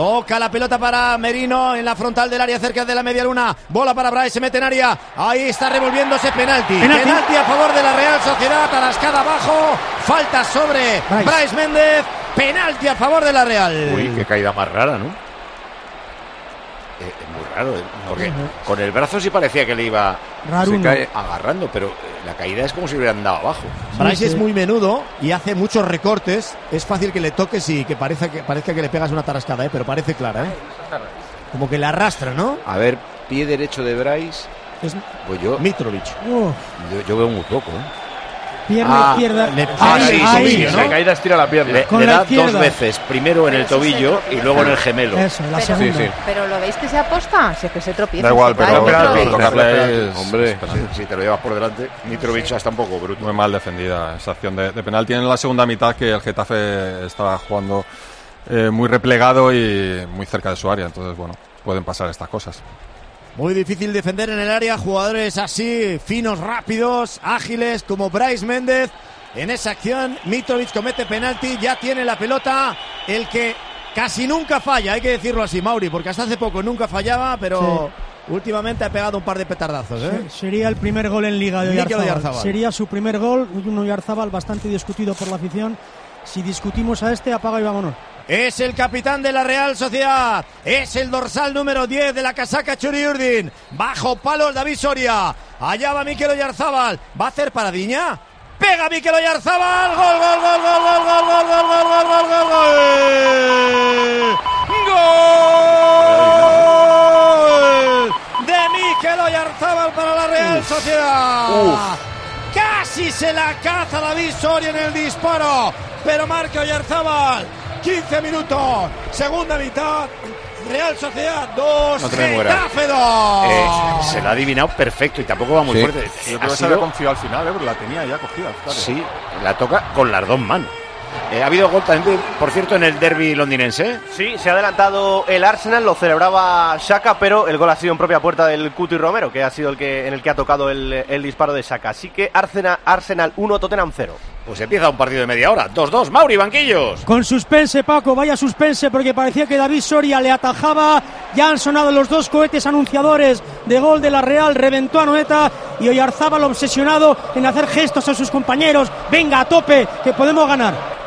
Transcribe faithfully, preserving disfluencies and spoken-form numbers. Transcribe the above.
Toca la pelota para Merino en la frontal del área cerca de la media luna. Bola para Brais, se mete en área. Ahí está revolviéndose, penalti. Penalti, penalti a favor de la Real Sociedad. Atascada abajo. Falta sobre Brais. Brais Méndez. Penalti a favor de la Real. Uy, qué caída más rara, ¿no? Eh, es muy raro, ¿eh? Porque uh-huh. con el brazo sí parecía que le iba se cae agarrando, pero la caída es como si hubieran dado abajo. Brais sí, sí. es muy menudo y hace muchos recortes. Es fácil que le toques y que parezca que, parezca que le pegas una tarascada, ¿eh? Pero parece clara, ¿eh? Como que le arrastra, ¿no? A ver, pie derecho de Brais. Es pues yo, Mitrovic. Yo, yo veo muy poco, ¿eh? Pierna ah, izquierda. Le, ah, ahí, sí, ahí, sí, sí, ¿no? La caída estira la pierna. Le, le da dos veces, primero en el tobillo y luego en el gemelo. Eso, la pero, segunda. Sí, sí. Pero ¿lo veis que se aposta? Si es que se tropieza. Da igual, pero, pero, pero tocarle es... Hombre, si, si te lo llevas por delante, Mitrovic está un poco bruto. Muy mal defendida esa acción de, de penalti en la segunda mitad, que el Getafe estaba jugando eh, muy replegado y muy cerca de su área. Entonces, bueno, pueden pasar estas cosas. Muy difícil defender en el área, jugadores así, finos, rápidos, ágiles, como Brais Méndez. En esa acción, Mitrovic comete penalti, ya tiene la pelota, el que casi nunca falla, hay que decirlo así, Mauri, porque hasta hace poco nunca fallaba, pero sí. últimamente ha pegado un par de petardazos, ¿eh? Sí, sería el primer gol en Liga de Oyarzábal. Oyarzábal. Sería su primer gol, un Oyarzábal bastante discutido por la afición. Si discutimos a este, apaga y vámonos. Es el capitán de la Real Sociedad, es el dorsal número diez de la casaca Txuri Urdin, bajo palos David Soria, allá va Mikel Oyarzábal, ¿va a hacer paradiña? Pega Mikel Oyarzábal, gol, gol, gol, gol, gol, gol, gol, gol, gol, gol, gol, gol, gol, gol de Mikel Oyarzábal para la Real Sociedad. Uf. Casi se la caza David Soria en el disparo, pero marca Oyarzábal. quince minutos, segunda mitad, Real Sociedad dos, no Getafe dos. Eh, se la ha adivinado perfecto y tampoco va muy sí. fuerte. Yo creo que se había confiado al final, ¿eh? Porque la tenía ya cogida. Claro. Sí, la toca con las dos manos. Eh, ha habido gol también, por cierto, en el derbi londinense. Sí, se ha adelantado el Arsenal, lo celebraba Xhaka, pero el gol ha sido en propia puerta del Cuti Romero, que ha sido el que en el que ha tocado el, el disparo de Xhaka. Así que Arsenal, Arsenal uno, Tottenham cero. Pues empieza un partido de media hora. dos dos, Mauri, banquillos. Con suspense, Paco, vaya suspense, porque parecía que David Soria le atajaba. Ya han sonado los dos cohetes anunciadores de gol de la Real. Reventó a Anoeta y Oyarzábal obsesionado en hacer gestos a sus compañeros. Venga, a tope, que podemos ganar.